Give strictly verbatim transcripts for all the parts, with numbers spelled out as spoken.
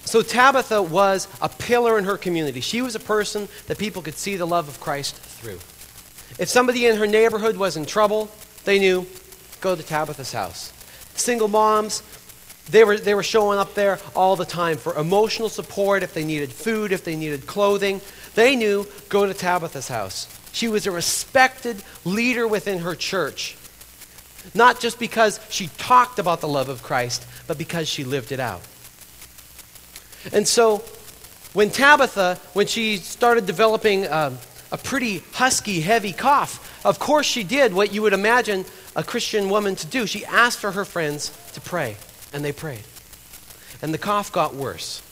So Tabitha was a pillar in her community. She was a person that people could see the love of Christ through. If somebody in her neighborhood was in trouble, they knew, go to Tabitha's house. Single moms, they were, they were showing up there all the time for emotional support, if they needed food, if they needed clothing. They knew, go to Tabitha's house. She was a respected leader within her church. Not just because she talked about the love of Christ, but because she lived it out. And so, when Tabitha, when she started developing um, a pretty husky, heavy cough, of course she did what you would imagine a Christian woman to do. She asked for her friends to pray, and they prayed. And the cough got worse.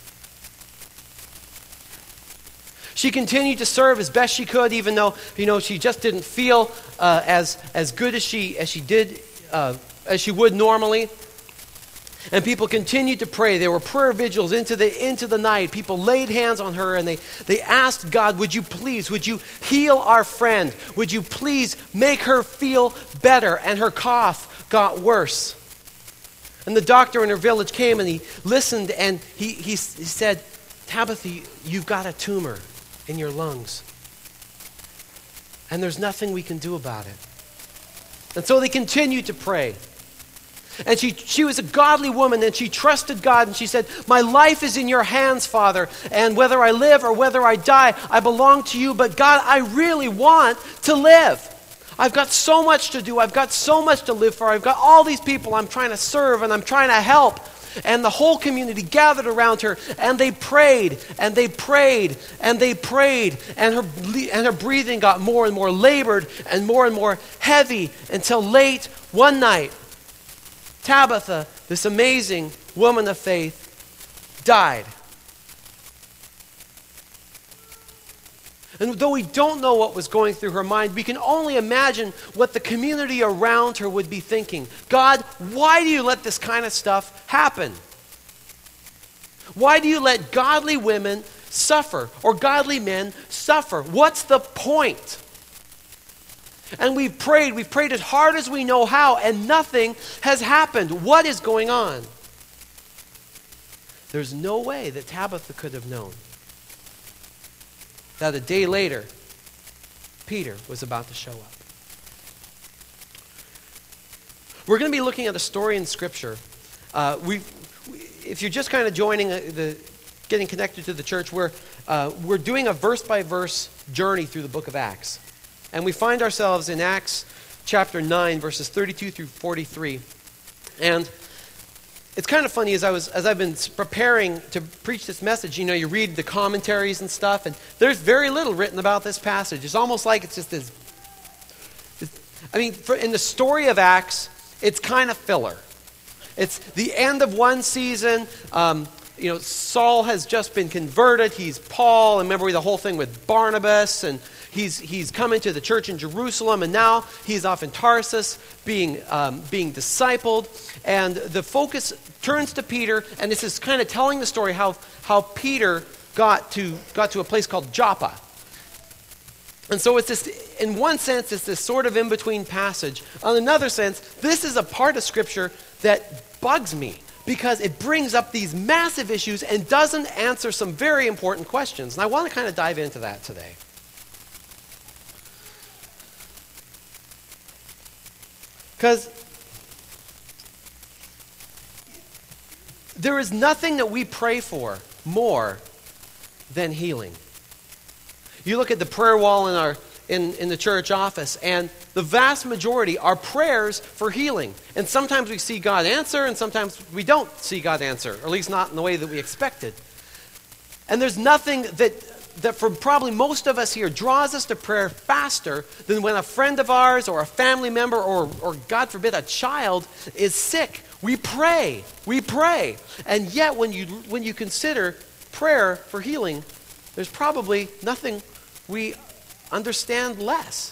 She continued to serve as best she could, even though, you know, she just didn't feel uh, as as good as she as she did uh, as she would normally. And people continued to pray. There were prayer vigils into the into the night. People laid hands on her and they, they asked God, would you please, would you heal our friend? Would you please make her feel better? And her cough got worse. And the doctor in her village came and he listened and he, he, he said, Tabitha, you've got a tumor in your lungs. And there's nothing we can do about it. And so they continued to pray. And she, she was a godly woman, and she trusted God, and she said, my life is in your hands, Father, and whether I live or whether I die, I belong to you, but God, I really want to live. I've got so much to do. I've got so much to live for. I've got all these people I'm trying to serve, and I'm trying to help. And the whole community gathered around her, and they prayed, and they prayed, and they prayed, and her, and her breathing got more and more labored, and more and more heavy, until late one night, Tabitha, this amazing woman of faith, died. And though we don't know what was going through her mind, we can only imagine what the community around her would be thinking. God, why do you let this kind of stuff happen? Why do you let godly women suffer or godly men suffer? What's the point? And we've prayed, we've prayed as hard as we know how, and nothing has happened. What is going on? There's no way that Tabitha could have known that a day later, Peter was about to show up. We're going to be looking at a story in Scripture. Uh, we, if you're just kind of joining the, getting connected to the church, we're uh, we're doing a verse-by-verse journey through the book of Acts. And we find ourselves in Acts chapter nine, verses thirty-two through forty-three. And it's kind of funny, as I was as I've been preparing to preach this message, you know, you read the commentaries and stuff, and there's very little written about this passage. It's almost like it's just this. I mean, for, in the story of Acts, it's kind of filler. It's the end of one season. Um, you know, Saul has just been converted. He's Paul, and remember the whole thing with Barnabas, and He's he's come into the church in Jerusalem, and now he's off in Tarsus being um, being discipled. And the focus turns to Peter, and this is kind of telling the story how how Peter got to got to a place called Joppa. And so it's this, in one sense, it's this sort of in-between passage. On another sense, this is a part of Scripture that bugs me, because it brings up these massive issues and doesn't answer some very important questions. And I want to kind of dive into that today. Because there is nothing that we pray for more than healing. You look at the prayer wall in our in, in the church office, and the vast majority are prayers for healing. And sometimes we see God answer, and sometimes we don't see God answer, or at least not in the way that we expected. And there's nothing that that for probably most of us here draws us to prayer faster than when a friend of ours or a family member or, or God forbid, a child is sick. We pray. We pray. And yet when you when you consider prayer for healing, there's probably nothing we understand less.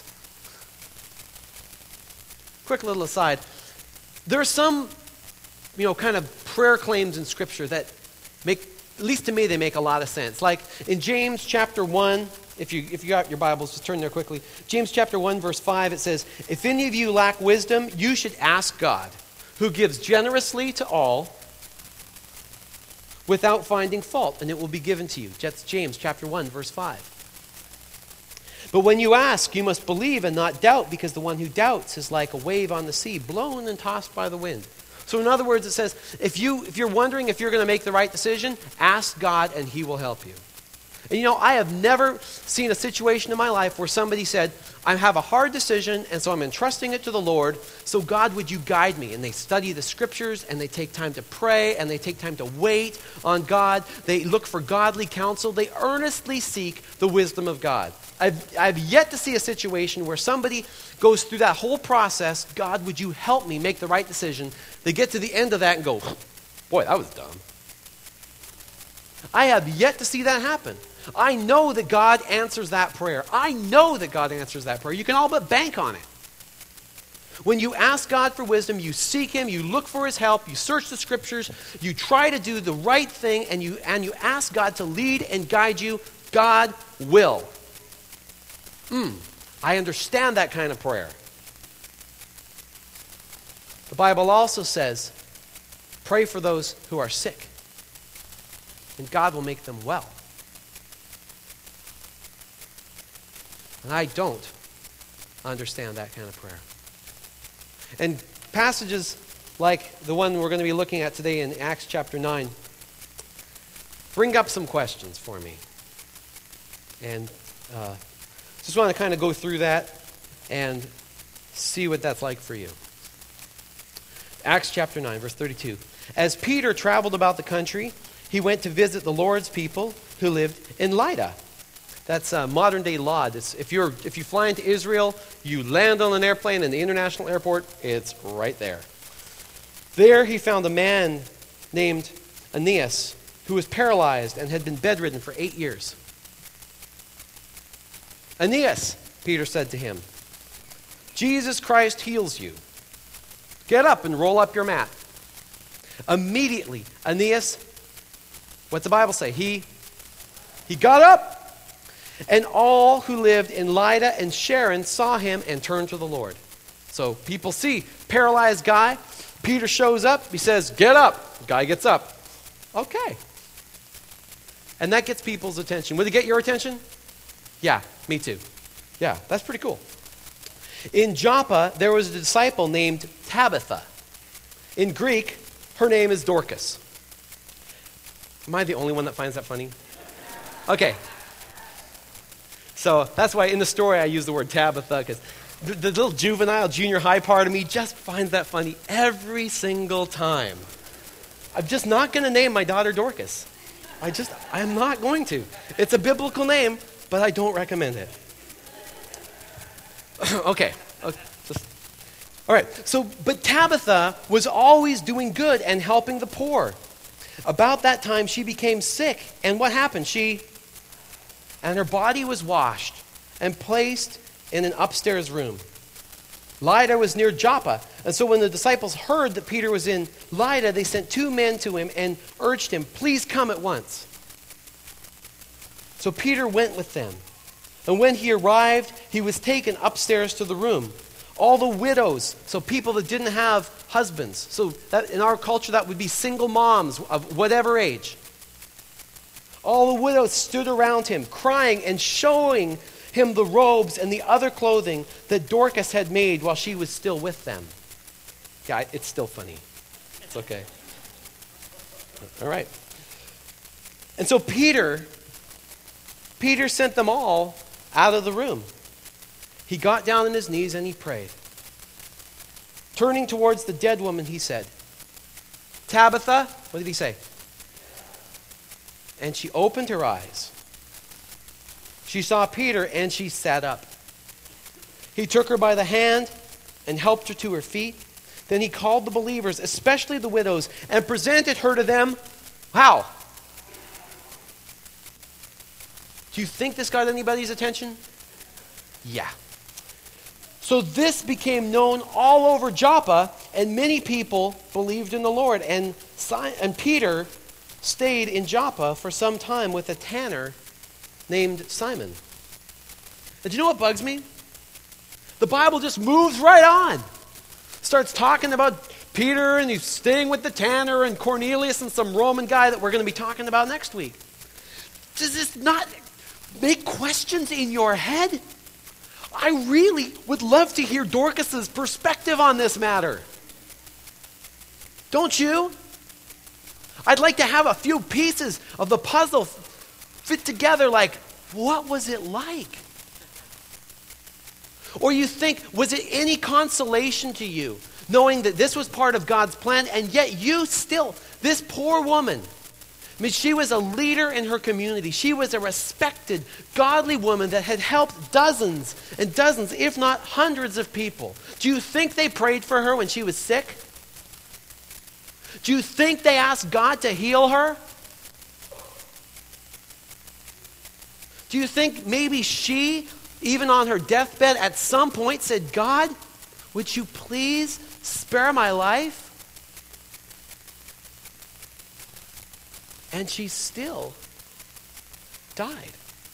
Quick little aside. There are some, you know, kind of prayer claims in Scripture that make, at least to me, they make a lot of sense. Like in James chapter one, if you if you got your Bibles, just turn there quickly. James chapter one, verse five, it says, "If any of you lack wisdom, you should ask God, who gives generously to all without finding fault, and it will be given to you. That's James chapter one, verse five. But when you ask, you must believe and not doubt, because the one who doubts is like a wave on the sea, blown and tossed by the wind. So in other words, it says, if, you, if you're wondering if you're going to make the right decision, ask God and he will help you. And you know, I have never seen a situation in my life where somebody said, I have a hard decision, and so I'm entrusting it to the Lord, so God, would you guide me? And they study the scriptures, and they take time to pray, and they take time to wait on God. They look for godly counsel. They earnestly seek the wisdom of God. I've, I've yet to see a situation where somebody goes through that whole process, God, would you help me make the right decision? They get to the end of that and go, boy, that was dumb. I have yet to see that happen. I know that God answers that prayer. I know that God answers that prayer. You can all but bank on it. When you ask God for wisdom, you seek him, you look for his help, you search the scriptures, you try to do the right thing, and you, and you ask God to lead and guide you, God will. Hmm, I understand that kind of prayer. The Bible also says, pray for those who are sick, and God will make them well. And I don't understand that kind of prayer. And passages like the one we're going to be looking at today in Acts chapter nine bring up some questions for me. And uh, just want to kind of go through that and see what that's like for you. Acts chapter nine, verse thirty-two. As Peter traveled about the country, he went to visit the Lord's people who lived in Lydda. That's uh, modern-day Lod. It's, if, you're, if you fly into Israel, you land on an airplane in the international airport, it's right there. There he found a man named Aeneas who was paralyzed and had been bedridden for eight years. Aeneas, Peter said to him, Jesus Christ heals you. Get up and roll up your mat. Immediately, Aeneas, what's the Bible say? He, he got up. And all who lived in Lydda and Sharon saw him and turned to the Lord. So people see paralyzed guy. Peter shows up. He says, get up. The guy gets up. Okay. And that gets people's attention. Would it get your attention? Yeah, me too. Yeah, that's pretty cool. In Joppa, there was a disciple named Tabitha. In Greek, her name is Dorcas. Am I the only one that finds that funny? Okay. So that's why in the story I use the word Tabitha, because the, the little juvenile, junior high part of me just finds that funny every single time. I'm just not going to name my daughter Dorcas. I just, I'm not going to. It's a biblical name, but I don't recommend it. okay. okay just, all right. So, but Tabitha was always doing good and helping the poor. About that time, she became sick. And what happened? She... And her body was washed and placed in an upstairs room. Lydda was near Joppa. And so when the disciples heard that Peter was in Lydda, they sent two men to him and urged him, please come at once. So Peter went with them. And when he arrived, he was taken upstairs to the room. All the widows, so people that didn't have husbands. So that, in our culture, that would be single moms of whatever age. All the widows stood around him, crying and showing him the robes and the other clothing that Dorcas had made while she was still with them. Yeah, it's still funny. It's okay. All right. And so Peter, Peter sent them all out of the room. He got down on his knees and he prayed. Turning towards the dead woman, he said, Tabitha, what did he say? And she opened her eyes. She saw Peter and she sat up. He took her by the hand and helped her to her feet. Then he called the believers, especially the widows, and presented her to them. How? Do you think this got anybody's attention? Yeah. So this became known all over Joppa, and many people believed in the Lord. And, and Peter stayed in Joppa for some time with a tanner named Simon. And do you know what bugs me? The Bible just moves right on. Starts talking about Peter, and he's staying with the tanner, and Cornelius, and some Roman guy that we're going to be talking about next week. Does this not make questions in your head? I really would love to hear Dorcas's perspective on this matter. Don't you? I'd like to have a few pieces of the puzzle fit together, like, what was it like? Or you think, was it any consolation to you, knowing that this was part of God's plan, and yet you still, this poor woman, I mean, she was a leader in her community. She was a respected, godly woman that had helped dozens and dozens, if not hundreds of people. Do you think they prayed for her when she was sick? Do you think they asked God to heal her? Do you think maybe she, even on her deathbed, at some point said, God, would you please spare my life? And she still died.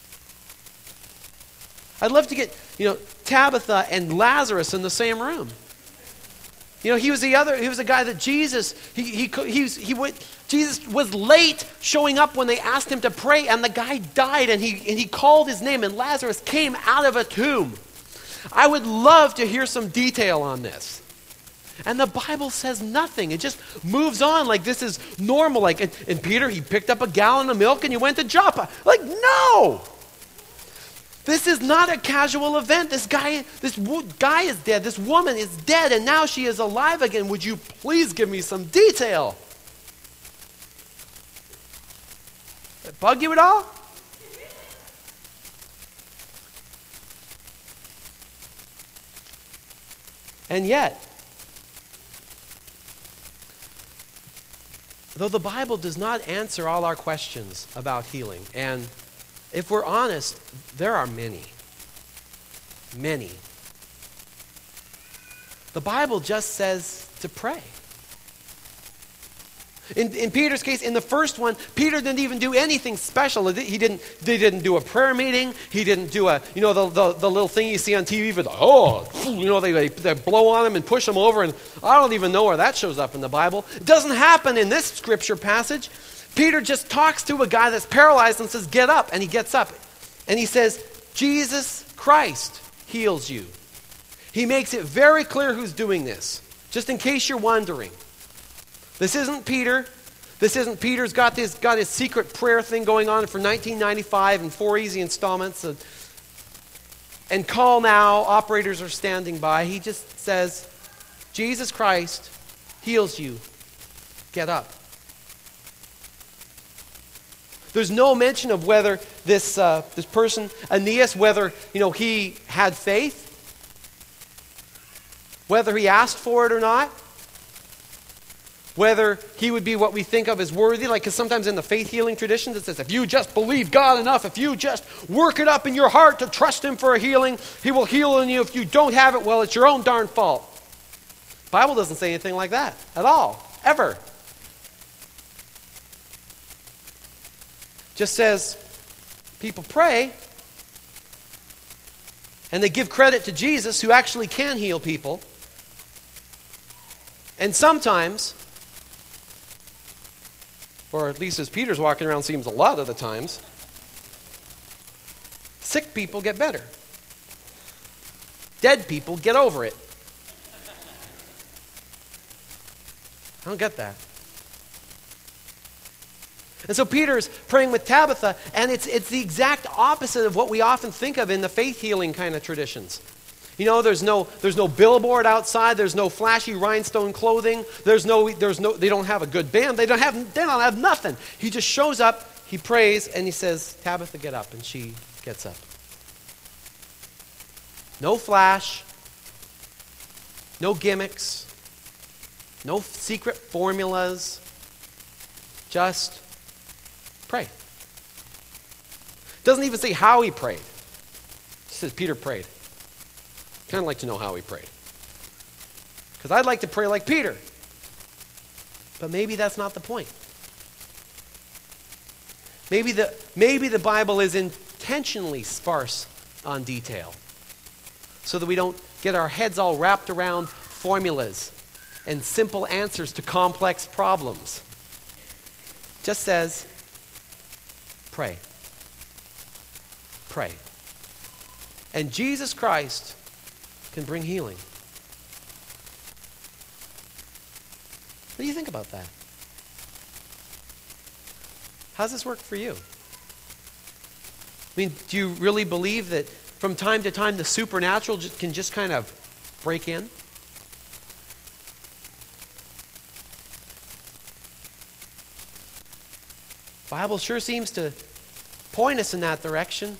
I'd love to get, you know, Tabitha and Lazarus in the same room. You know, he was the other, he was a guy that Jesus, he, he, he, was, he went, Jesus was late showing up when they asked him to pray, and the guy died, and he, and he called his name, and Lazarus came out of a tomb. I would love to hear some detail on this. And the Bible says nothing. It just moves on like this is normal. Like, and, and Peter, he picked up a gallon of milk and he went to Joppa. Like, no! This is not a casual event. This guy, this wo- guy is dead. This woman is dead, and now she is alive again. Would you please give me some detail? Did it bug you at all? And yet, though the Bible does not answer all our questions about healing, and if we're honest, there are many. Many. The Bible just says to pray. In, in Peter's case, in the first one, Peter didn't even do anything special. He didn't, they didn't do a prayer meeting. He didn't do a, you know, the, the, the little thing you see on T V for the, oh, you know, they, they, they blow on him and push him over, and I don't even know where that shows up in the Bible. It doesn't happen in this scripture passage. Peter just talks to a guy that's paralyzed and says, get up, and he gets up. And he says, Jesus Christ heals you. He makes it very clear who's doing this, just in case you're wondering. This isn't Peter. This isn't Peter's got this got his secret prayer thing going on for nineteen ninety-five in four easy installments. And, and call now, operators are standing by. He just says, Jesus Christ heals you. Get up. There's no mention of whether this uh, this person, Aeneas, whether you know he had faith, whether he asked for it or not, whether he would be what we think of as worthy, like because sometimes in the faith healing traditions it says, if you just believe God enough, if you just work it up in your heart to trust him for a healing, he will heal in you. If you don't have it, well, it's your own darn fault. The Bible doesn't say anything like that at all, ever. Just says people pray and they give credit to Jesus, who actually can heal people. And sometimes, or at least as Peter's walking around seems a lot of the times, sick people get better. Dead people get over it. I don't get that. And so Peter's praying with Tabitha, and it's it's the exact opposite of what we often think of in the faith healing kind of traditions. You know, there's no there's no billboard outside, there's no flashy rhinestone clothing, there's no there's no they don't have a good band, they don't have they don't have nothing. He just shows up, he prays, and he says, Tabitha, get up, and she gets up. No flash, no gimmicks, no secret formulas, just pray. Doesn't even say how he prayed. It says Peter prayed. Kind of like to know how he prayed. Because I'd like to pray like Peter. But maybe that's not the point. Maybe the, maybe the Bible is intentionally sparse on detail so that we don't get our heads all wrapped around formulas and simple answers to complex problems. Just says, pray. Pray. And Jesus Christ can bring healing. What do you think about that? How's this work for you? I mean, do you really believe that from time to time the supernatural just, can just kind of break in? The Bible sure seems to point us in that direction.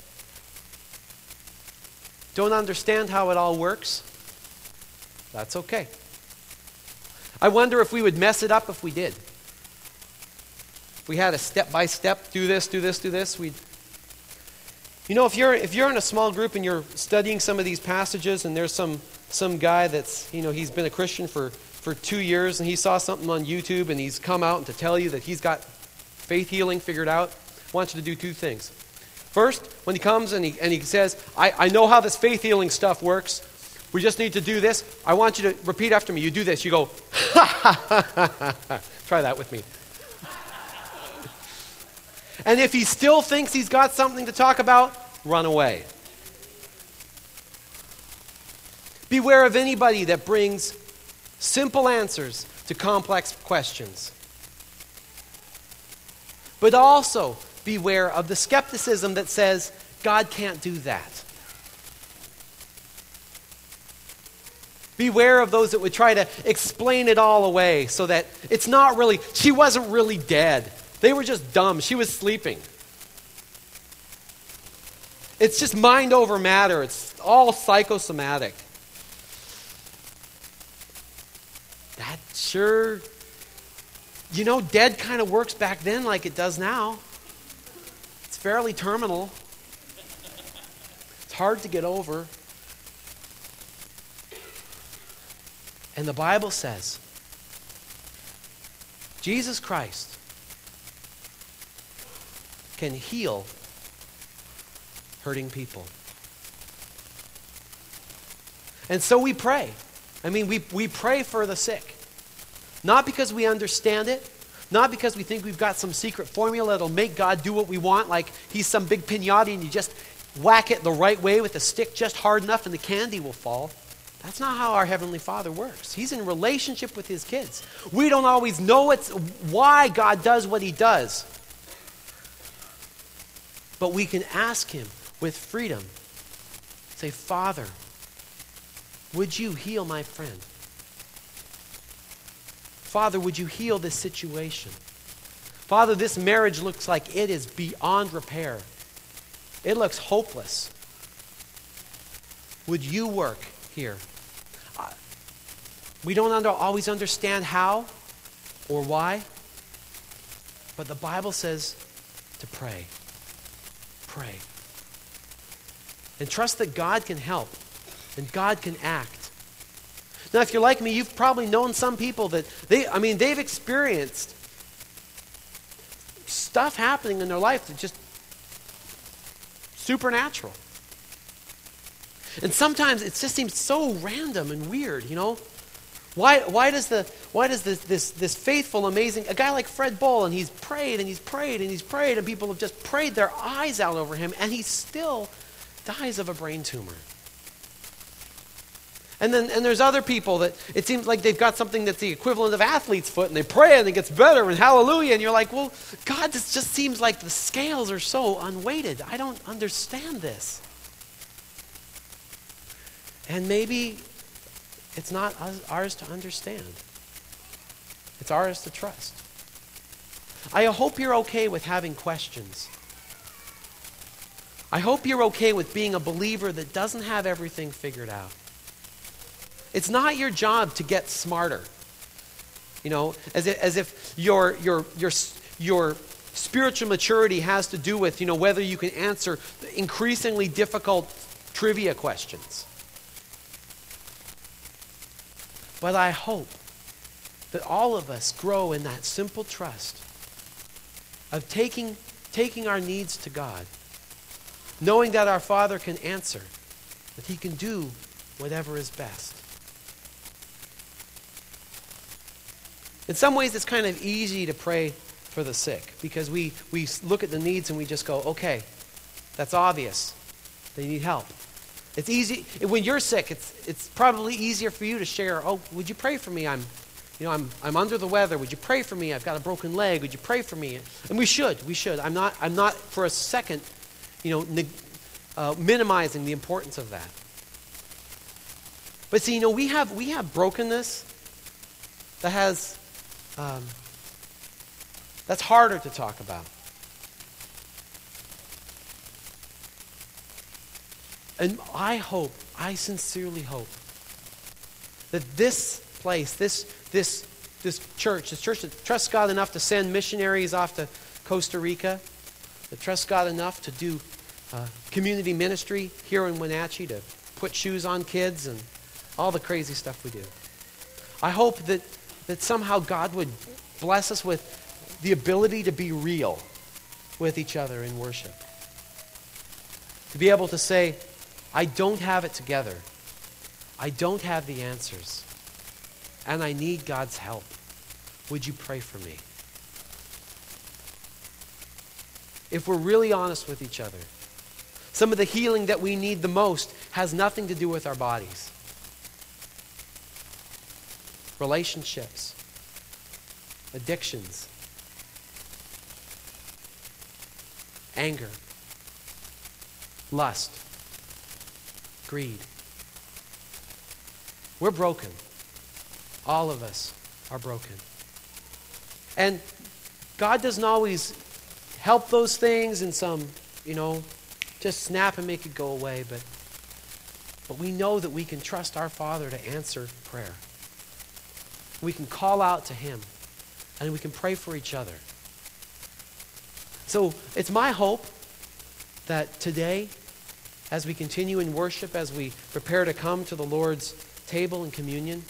Don't understand how it all works? That's okay. I wonder if we would mess it up if we did. If we had a step-by-step, do this, do this, do this, we'd... You know, if you're if you're in a small group and you're studying some of these passages and there's some some guy that's, you know, he's been a Christian for, for two years and he saw something on YouTube and he's come out and to tell you that he's got faith healing figured out, I want you to do two things. First, when he comes and he, and he says, I, I know how this faith healing stuff works. We just need to do this. I want you to repeat after me. You do this. You go, ha, ha, ha, ha, ha. Try that with me. And if he still thinks he's got something to talk about, run away. Beware of anybody that brings simple answers to complex questions. But also beware of the skepticism that says, God can't do that. Beware of those that would try to explain it all away so that it's not really, she wasn't really dead. They were just dumb. She was sleeping. It's just mind over matter. It's all psychosomatic. That sure, you know, dead kind of works back then like it does now. It's fairly terminal. It's hard to get over. And the Bible says, Jesus Christ can heal hurting people. And so we pray. I mean, we, we pray for the sick. Not because we understand it, not because we think we've got some secret formula that'll make God do what we want, like he's some big pinata and you just whack it the right way with a stick just hard enough and the candy will fall. That's not how our Heavenly Father works. He's in relationship with his kids. We don't always know it's why God does what he does. But we can ask him with freedom. Say, Father, would you heal my friend? Father, would you heal this situation? Father, this marriage looks like it is beyond repair. It looks hopeless. Would you work here? Uh, we don't under, always understand how or why, but the Bible says to pray. Pray. And trust that God can help and God can act. Now, if you're like me, you've probably known some people that they, I mean, they've experienced stuff happening in their life that's just supernatural. And sometimes it just seems so random and weird, you know? Why, why does the why does this, this this faithful, amazing, a guy like Fred Bull, and he's prayed and he's prayed and he's prayed and people have just prayed their eyes out over him and he still dies of a brain tumor. And then and there's other people that it seems like they've got something that's the equivalent of athlete's foot and they pray and it gets better and hallelujah and you're like, well, God, this just seems like the scales are so unweighted. I don't understand this. And maybe it's not ours to understand. It's ours to trust. I hope you're okay with having questions. I hope you're okay with being a believer that doesn't have everything figured out. It's not your job to get smarter. You know, as if, as if your, your, your, your spiritual maturity has to do with, you know, whether you can answer increasingly difficult trivia questions. But I hope that all of us grow in that simple trust of taking, taking our needs to God, knowing that our Father can answer, that he can do whatever is best. In some ways, it's kind of easy to pray for the sick because we, we look at the needs and we just go, okay, that's obvious. They need help. It's easy. When you're sick, it's, it's probably easier for you to share, oh, would you pray for me? I'm, you know, I'm, I'm under the weather. Would you pray for me? I've got a broken leg. Would you pray for me? And we should. We should. I'm not, I'm not for a second, you know, neg- uh, minimizing the importance of that. But see, you know, we have, we have brokenness that has... Um, that's harder to talk about. And I hope, I sincerely hope, that this place, this this this church, this church that trusts God enough to send missionaries off to Costa Rica, that trusts God enough to do uh, community ministry here in Wenatchee, to put shoes on kids and all the crazy stuff we do. I hope that that somehow God would bless us with the ability to be real with each other in worship. To be able to say, I don't have it together. I don't have the answers. And I need God's help. Would you pray for me? If we're really honest with each other, some of the healing that we need the most has nothing to do with our bodies. Relationships, addictions, anger, lust, greed. We're broken. All of us are broken. And God doesn't always help those things in some, you know, just snap and make it go away, but but we know that we can trust our Father to answer prayer. We can call out to Him, and we can pray for each other. So it's my hope that today, as we continue in worship, as we prepare to come to the Lord's table in communion,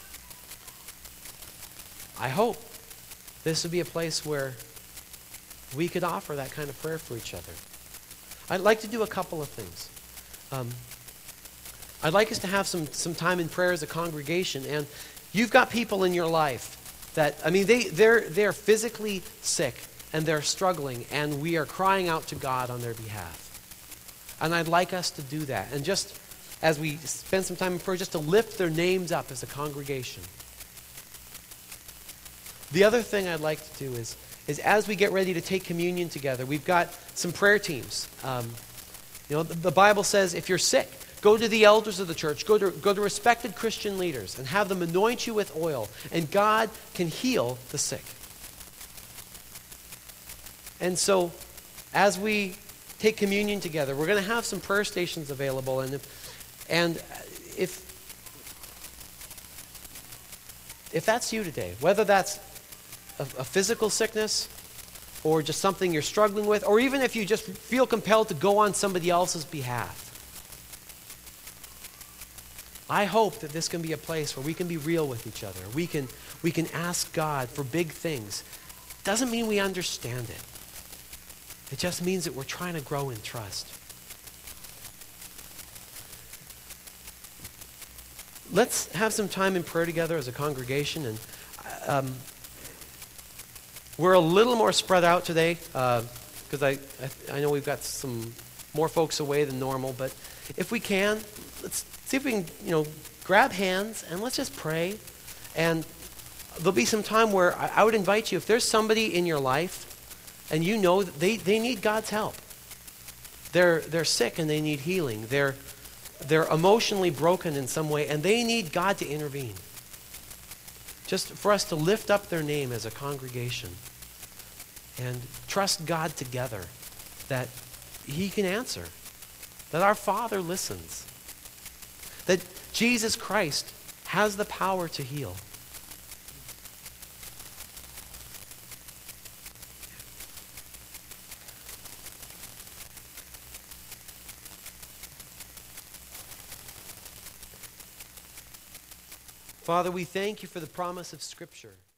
I hope this would be a place where we could offer that kind of prayer for each other. I'd like to do a couple of things. Um, I'd like us to have some, some time in prayer as a congregation, and you've got people in your life that, I mean, they, they're, they're physically sick and they're struggling, and we are crying out to God on their behalf. And I'd like us to do that. And just as we spend some time in prayer, just to lift their names up as a congregation. The other thing I'd like to do is, is as we get ready to take communion together, we've got some prayer teams. Um, you know, the, the Bible says if you're sick, go to the elders of the church, go to, go to respected Christian leaders and have them anoint you with oil, and God can heal the sick. And so, as we take communion together, we're going to have some prayer stations available, and if, and if if that's you today, whether that's a, a physical sickness or just something you're struggling with, or even if you just feel compelled to go on somebody else's behalf, I hope that this can be a place where we can be real with each other. We can, we can ask God for big things. Doesn't mean we understand it. It just means that we're trying to grow in trust. Let's have some time in prayer together as a congregation. And um, we're a little more spread out today because uh, I, I I know we've got some more folks away than normal. But if we can, let's see if we can, you know, grab hands and let's just pray. And there'll be some time where I, I would invite you, if there's somebody in your life and you know that they, they need God's help. They're they're sick and they need healing. They're they're emotionally broken in some way and they need God to intervene. Just for us to lift up their name as a congregation and trust God together that He can answer, that our Father listens, that Jesus Christ has the power to heal. Father, we thank you for the promise of Scripture.